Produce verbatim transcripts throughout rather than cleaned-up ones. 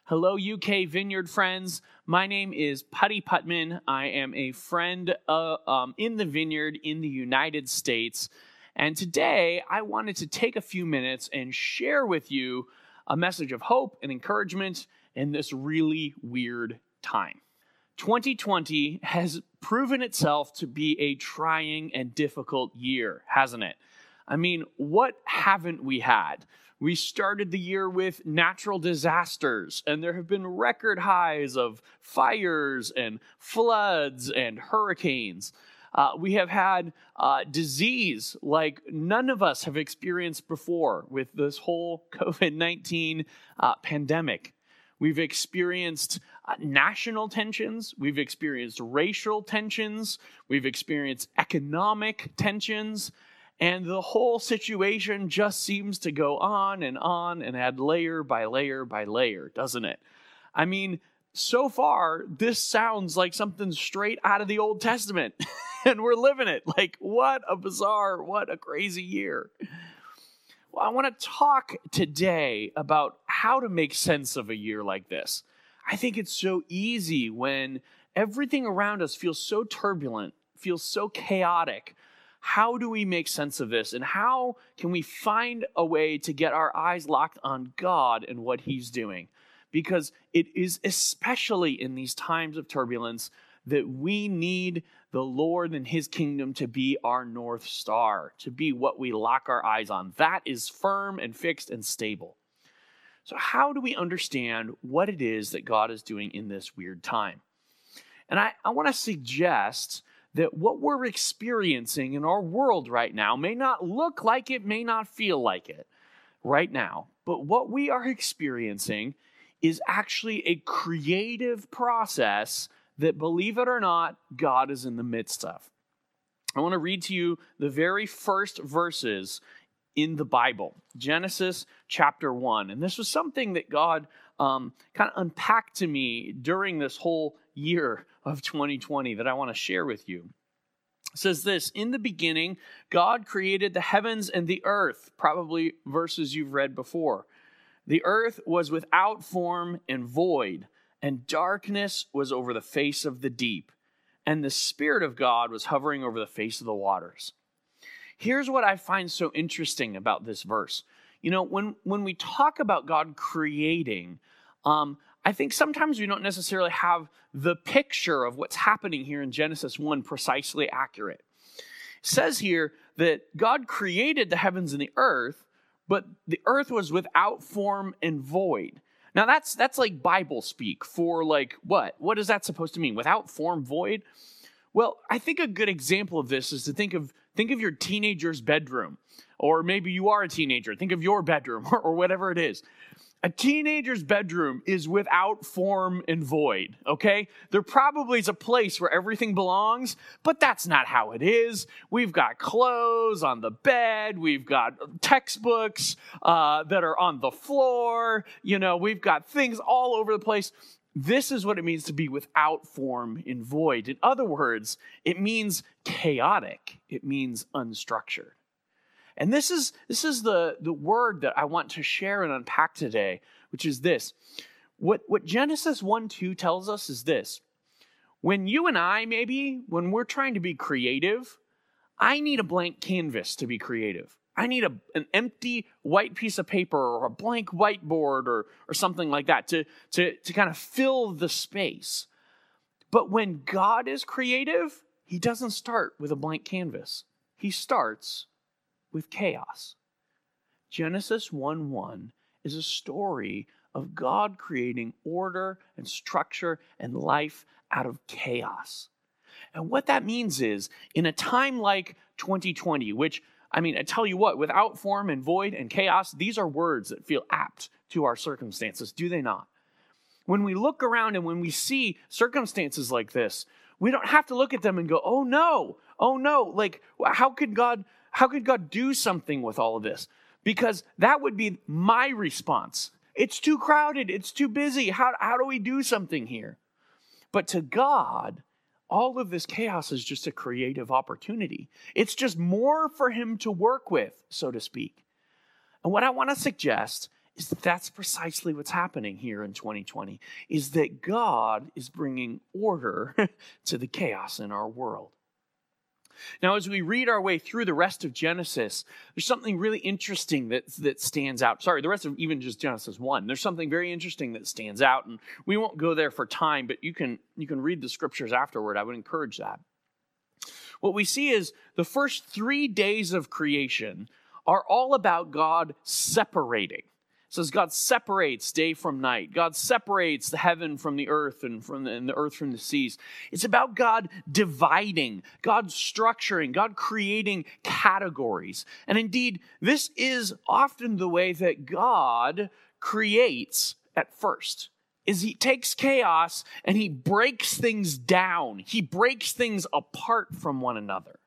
Hello, U K Vineyard friends. My name is Putty Putman. I am a friend uh, um, in the Vineyard in the United States. And today I wanted to take a few minutes and share with you a message of hope and encouragement in this really weird time. twenty twenty has proven itself to be a trying and difficult year, hasn't it? I mean, what haven't we had? We started the year with natural disasters, and there have been record highs of fires and floods and hurricanes. Uh, we have had uh, disease like none of us have experienced before with this whole covid nineteen uh, pandemic. We've experienced uh, national tensions. We've experienced racial tensions. We've experienced economic tensions. And the whole situation just seems to go on and on and add layer by layer by layer, doesn't it? I mean, so far, this sounds like something straight out of the Old Testament. And we're living it. Like, what a bizarre, what a crazy year. Well, I want to talk today about how to make sense of a year like this. I think it's so easy when everything around us feels so turbulent, feels so chaotic. How do we make sense of this? And how can we find a way to get our eyes locked on God and what He's doing? Because it is especially in these times of turbulence that we need the Lord and His kingdom to be our North Star, to be what we lock our eyes on. That is firm and fixed and stable. So how do we understand what it is that God is doing in this weird time? And I, I want to suggest that what we're experiencing in our world right now may not look like it, may not feel like it right now. But what we are experiencing is actually a creative process that, believe it or not, God is in the midst of. I want to read to you the very first verses in the Bible, Genesis chapter one. And this was something that God um, kind of unpacked to me during this whole year of twenty twenty that I want to share with you. It says this: in the beginning, God created the heavens and the earth, probably verses you've read before. The earth was without form and void, and darkness was over the face of the deep, and the Spirit of God was hovering over the face of the waters. Here's what I find so interesting about this verse. You know, when, when we talk about God creating, um, I think sometimes we don't necessarily have the picture of what's happening here in Genesis one precisely accurate. It says here that God created the heavens and the earth, but the earth was without form and void. Now that's that's like Bible speak for like what? What is that supposed to mean? Without form, void? Well, I think a good example of this is to think of think of your teenager's bedroom, or maybe you are a teenager. Think of your bedroom or, or whatever it is. A teenager's bedroom is without form and void, okay? There probably is a place where everything belongs, but that's not how it is. We've got clothes on the bed. We've got textbooks uh, that are on the floor. You know, we've got things all over the place. This is what it means to be without form and void. In other words, it means chaotic. It means unstructured. And this is this is the, the word that I want to share and unpack today, which is this. What, what Genesis one two tells us is this. When you and I, maybe, when we're trying to be creative, I need a blank canvas to be creative. I need a, an empty white piece of paper or a blank whiteboard or, or something like that to, to, to kind of fill the space. But when God is creative, He doesn't start with a blank canvas. He starts with chaos. Genesis one one is a story of God creating order and structure and life out of chaos. And what that means is, in a time like twenty twenty, which, I mean, I tell you what, without form and void and chaos, these are words that feel apt to our circumstances, do they not? When we look around and when we see circumstances like this, we don't have to look at them and go, oh no, oh no, like, how could God How could God do something with all of this? Because that would be my response. It's too crowded. It's too busy. How, how do we do something here? But to God, all of this chaos is just a creative opportunity. It's just more for Him to work with, so to speak. And what I want to suggest is that that's precisely what's happening here in twenty twenty, is that God is bringing order to the chaos in our world. Now, as we read our way through the rest of Genesis, there's something really interesting that, that stands out. Sorry, the rest of even just Genesis one. There's something very interesting that stands out, and we won't go there for time, but you can, you can read the scriptures afterward. I would encourage that. What we see is the first three days of creation are all about God separating. It says God separates day from night. God separates the heaven from the earth and from the, and the earth from the seas. It's about God dividing, God structuring, God creating categories. And indeed, this is often the way that God creates at first. Is he takes chaos and he breaks things down. He breaks things apart from one another.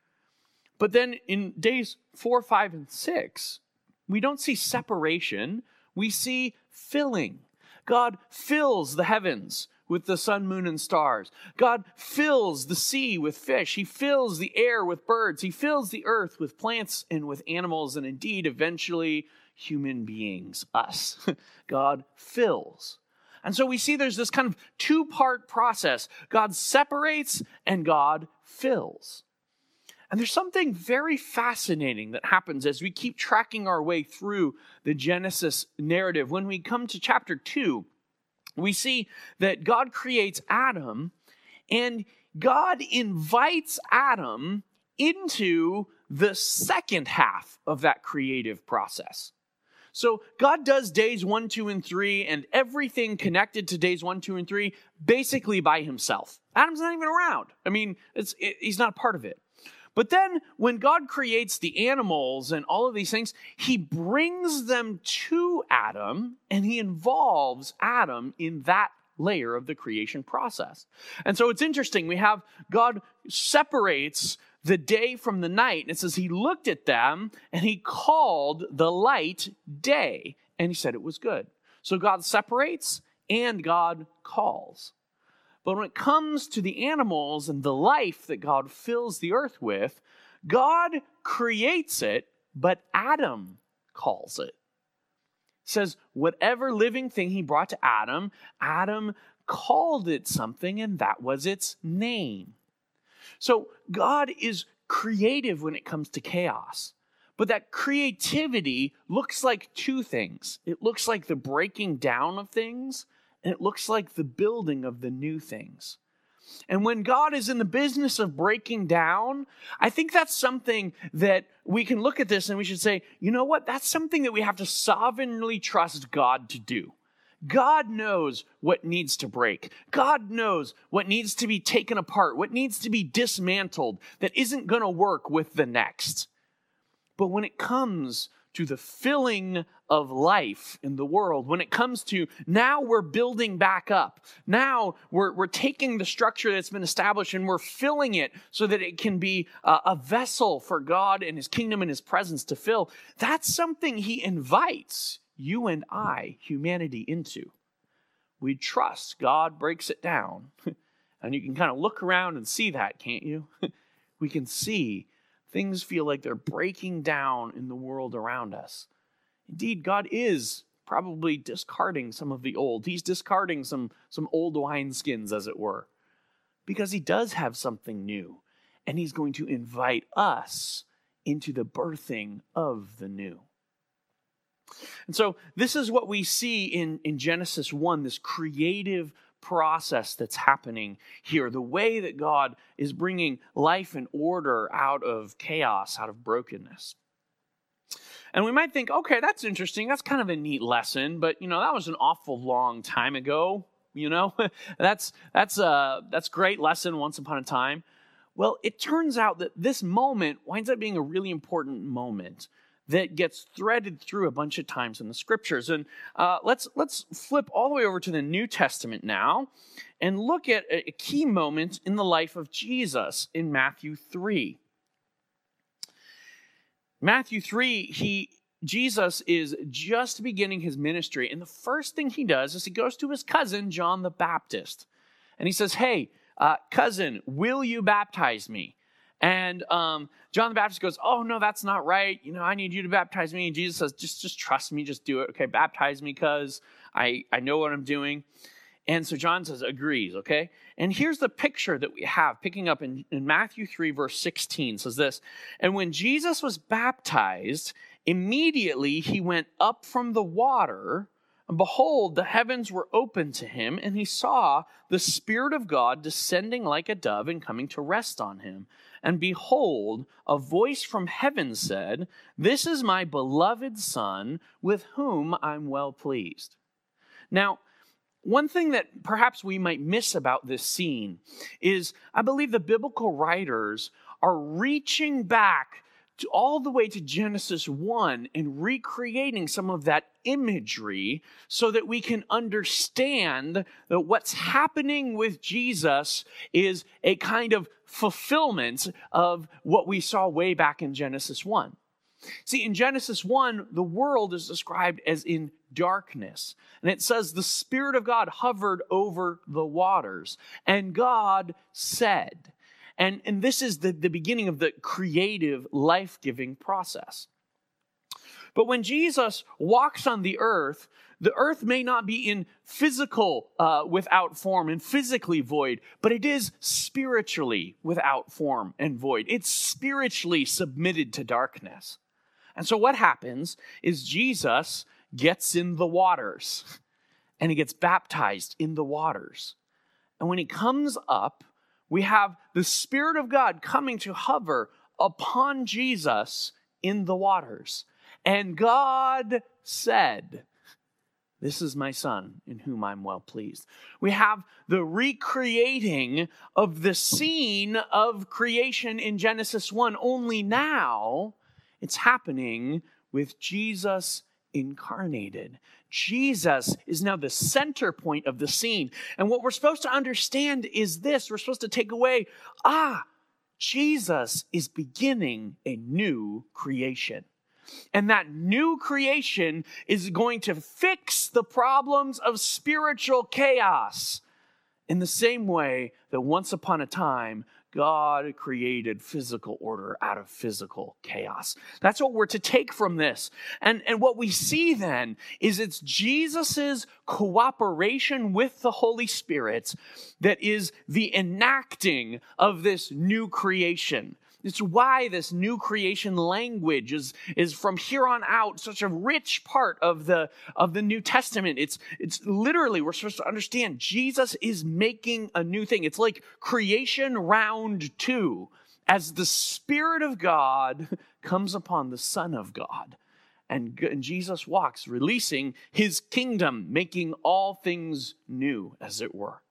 But then in days four, five, and six, we don't see separation, we see filling. God fills the heavens with the sun, moon, and stars. God fills the sea with fish. He fills the air with birds. He fills the earth with plants and with animals, and indeed, eventually, human beings, us. God fills. And so we see there's this kind of two-part process. God separates and God fills. And there's something very fascinating that happens as we keep tracking our way through the Genesis narrative. When we come to chapter two, we see that God creates Adam, and God invites Adam into the second half of that creative process. So God does days one, two, and three, and everything connected to days one, two, and three, basically by himself. Adam's not even around. I mean, it's, it, he's not a part of it. But then when God creates the animals and all of these things, he brings them to Adam and he involves Adam in that layer of the creation process. And so it's interesting. We have God separates the day from the night. And it says he looked at them and he called the light day. And he said it was good. So God separates and God calls. But when it comes to the animals and the life that God fills the earth with, God creates it, but Adam calls it. It says, whatever living thing he brought to Adam, Adam called it something, and that was its name. So God is creative when it comes to chaos. But that creativity looks like two things. It looks like the breaking down of things, and it looks like the building of the new things. And when God is in the business of breaking down, I think that's something that we can look at this and we should say, you know what? That's something that we have to sovereignly trust God to do. God knows what needs to break. God knows what needs to be taken apart, what needs to be dismantled that isn't going to work with the next. But when it comes to the filling of life in the world, when it comes to now we're building back up, now we're, we're taking the structure that's been established and we're filling it so that it can be a, a vessel for God and his kingdom and his presence to fill, that's something he invites you and I, humanity, into. We trust God breaks it down. And you can kind of look around and see that, can't you? We can see things feel like they're breaking down in the world around us. Indeed, God is probably discarding some of the old. He's discarding some, some old wineskins, as it were, because he does have something new, and he's going to invite us into the birthing of the new. And so this is what we see in, in Genesis one, this creative process that's happening here, the way that God is bringing life and order out of chaos, out of brokenness. And we might think, okay, that's interesting. That's kind of a neat lesson, but you know, that was an awful long time ago. You know, that's that's a that's a great lesson once upon a time. Well, it turns out that this moment winds up being a really important moment that gets threaded through a bunch of times in the scriptures. And uh, let's let's flip all the way over to the New Testament now and look at a, a key moment in the life of Jesus in Matthew three. Matthew three, he Jesus is just beginning his ministry, and the first thing he does is he goes to his cousin, John the Baptist, and he says, hey, uh, cousin, will you baptize me? And um, John the Baptist goes, oh, no, that's not right. You know, I need you to baptize me. And Jesus says, just, just trust me. Just do it. Okay, baptize me because I, I know what I'm doing. And so John says, agrees, okay? And here's the picture that we have, picking up in, in Matthew three, verse sixteen, says this, and when Jesus was baptized, immediately he went up from the water, and behold, the heavens were opened to him, and he saw the Spirit of God descending like a dove and coming to rest on him. And behold, a voice from heaven said, this is my beloved Son, with whom I'm well pleased. Now, one thing that perhaps we might miss about this scene is I believe the biblical writers are reaching back to all the way to Genesis one and recreating some of that imagery so that we can understand that what's happening with Jesus is a kind of fulfillment of what we saw way back in Genesis one. See, in Genesis one, the world is described as in darkness. And it says the Spirit of God hovered over the waters. And God said, and, and this is the, the beginning of the creative, life-giving process. But when Jesus walks on the earth, the earth may not be in physical uh, without form and physically void, but it is spiritually without form and void. It's spiritually submitted to darkness. And so what happens is Jesus gets in the waters and he gets baptized in the waters. And when he comes up, we have the Spirit of God coming to hover upon Jesus in the waters. And God said, this is my Son in whom I'm well pleased. We have the recreating of the scene of creation in Genesis one, only now it's happening with Jesus incarnated. Jesus is now the center point of the scene. And what we're supposed to understand is this. We're supposed to take away, ah, Jesus is beginning a new creation. And that new creation is going to fix the problems of spiritual chaos in the same way that once upon a time, God created physical order out of physical chaos. That's what we're to take from this. And, and what we see then is it's Jesus's cooperation with the Holy Spirit that is the enacting of this new creation. It's why this new creation language is, is from here on out such a rich part of the, of the New Testament. It's, it's literally, we're supposed to understand Jesus is making a new thing. It's like creation round two as the Spirit of God comes upon the Son of God. And, and Jesus walks, releasing his kingdom, making all things new, as it were.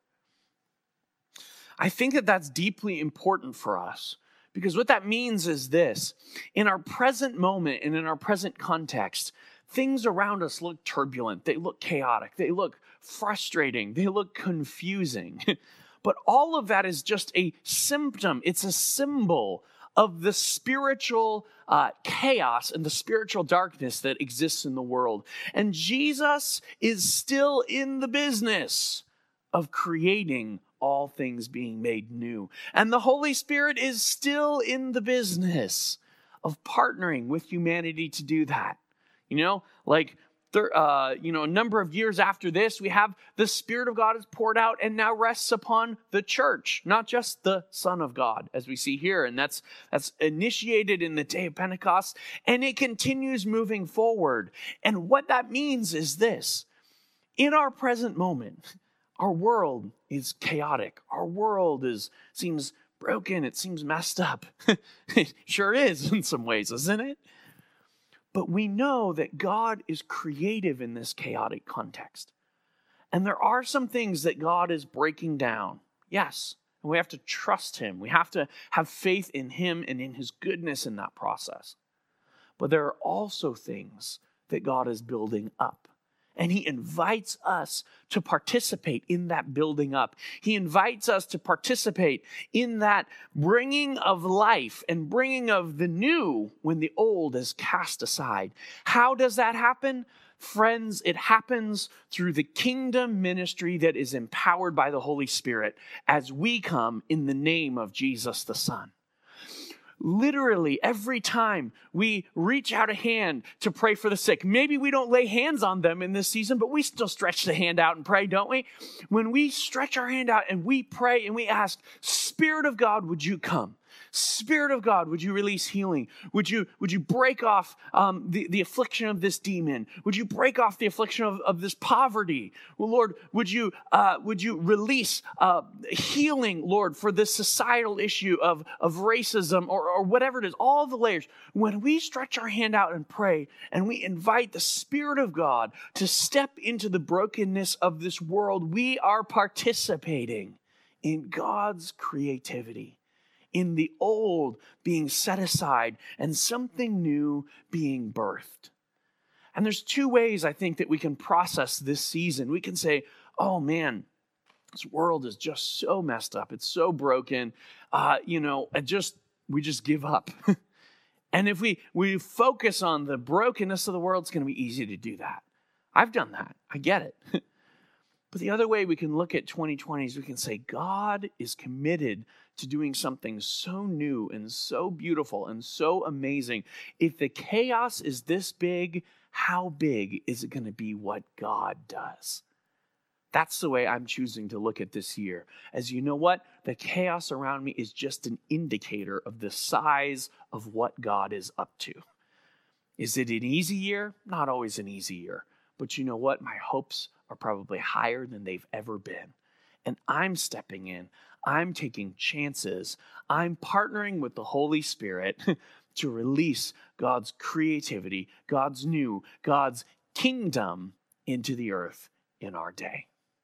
I think that that's deeply important for us. Because what that means is this, in our present moment and in our present context, things around us look turbulent, they look chaotic, they look frustrating, they look confusing. But all of that is just a symptom, it's a symbol of the spiritual uh, chaos and the spiritual darkness that exists in the world. And Jesus is still in the business of creating all things being made new. And the Holy Spirit is still in the business of partnering with humanity to do that. You know, like, there, uh, you know, a number of years after this, we have the Spirit of God is poured out and now rests upon the church, not just the Son of God, as we see here. And that's, that's initiated in the day of Pentecost, and it continues moving forward. And what that means is this: in our present moment, our world is chaotic. Our world is seems broken. It seems messed up. It sure is in some ways, isn't it? But we know that God is creative in this chaotic context. And there are some things that God is breaking down. Yes, and we have to trust him. We have to have faith in him and in his goodness in that process. But there are also things that God is building up. And he invites us to participate in that building up. He invites us to participate in that bringing of life and bringing of the new when the old is cast aside. How does that happen? Friends, it happens through the kingdom ministry that is empowered by the Holy Spirit as we come in the name of Jesus the Son. literally every time we reach out a hand to pray for the sick, maybe we don't lay hands on them in this season, but we still stretch the hand out and pray, don't we? When we stretch our hand out and we pray and we ask, Spirit of God, would you come? Spirit of God, would you release healing? Would you, would you break off um, the, the affliction of this demon? Would you break off the affliction of, of this poverty? Well, Lord, would you, uh, would you release uh, healing, Lord, for this societal issue of, of racism or, or whatever it is, all the layers. When we stretch our hand out and pray and we invite the Spirit of God to step into the brokenness of this world, we are participating in God's creativity, in the old being set aside and something new being birthed. And there's two ways I think that we can process this season. We can say, oh man, this world is just so messed up. It's so broken. Uh, you know, I just we just give up. And if we, we focus on the brokenness of the world, it's going to be easy to do that. I've done that. I get it. But the other way we can look at twenty twenty is we can say God is committed to doing something so new and so beautiful and so amazing. If the chaos is this big, how big is it going to be what God does? That's the way I'm choosing to look at this year. As you know what? The chaos around me is just an indicator of the size of what God is up to. Is it an easy year? Not always an easy year. But you know what? My hopes are probably higher than they've ever been. And I'm stepping in. I'm taking chances. I'm partnering with the Holy Spirit to release God's creativity, God's new, God's kingdom into the earth in our day.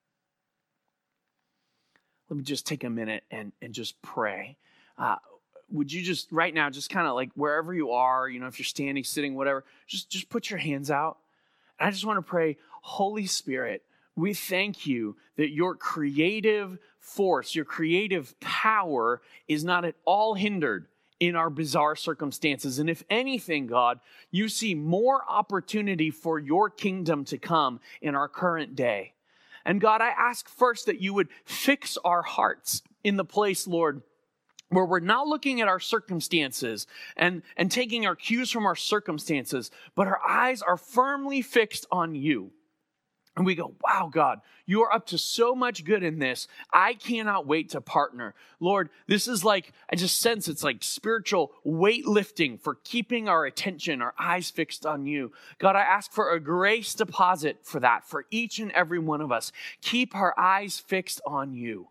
Let me just take a minute and, and just pray. Uh, would you just right now, just kind of like wherever you are, you know, if you're standing, sitting, whatever, just, just put your hands out. And I just want to pray, Holy Spirit, we thank you that your creative force, your creative power is not at all hindered in our bizarre circumstances. And if anything, God, you see more opportunity for your kingdom to come in our current day. And God, I ask first that you would fix our hearts in the place, Lord, where we're not looking at our circumstances and, and taking our cues from our circumstances, but our eyes are firmly fixed on you. And we go, wow, God, you are up to so much good in this. I cannot wait to partner. Lord, this is like, I just sense it's like spiritual weightlifting for keeping our attention, our eyes fixed on you. God, I ask for a grace deposit for that, for each and every one of us. Keep our eyes fixed on you.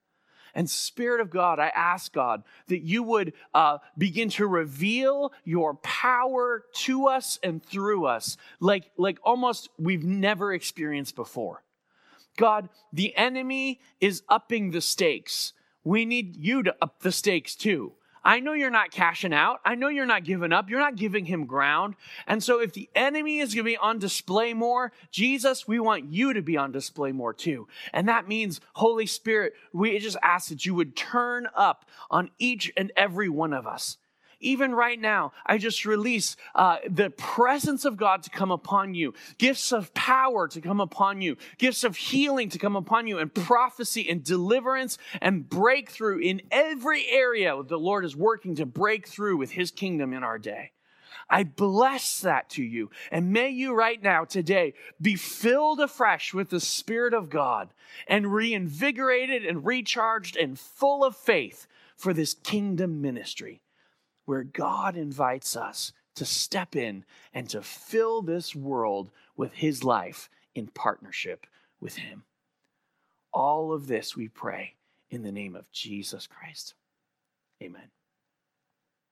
And Spirit of God, I ask, God, that you would uh, begin to reveal your power to us and through us like, like almost we've never experienced before. God, the enemy is upping the stakes. We need you to up the stakes too. I know you're not cashing out. I know you're not giving up. You're not giving him ground. And so if the enemy is going to be on display more, Jesus, we want you to be on display more too. And that means, Holy Spirit, we just ask that you would turn up on each and every one of us. Even right now, I just release uh, the presence of God to come upon you, gifts of power to come upon you, gifts of healing to come upon you, and prophecy and deliverance and breakthrough in every area the Lord is working to break through with his kingdom in our day. I bless that to you. And may you right now, today, be filled afresh with the Spirit of God and reinvigorated and recharged and full of faith for this kingdom ministry, where God invites us to step in and to fill this world with his life in partnership with him. All of this we pray in the name of Jesus Christ. Amen.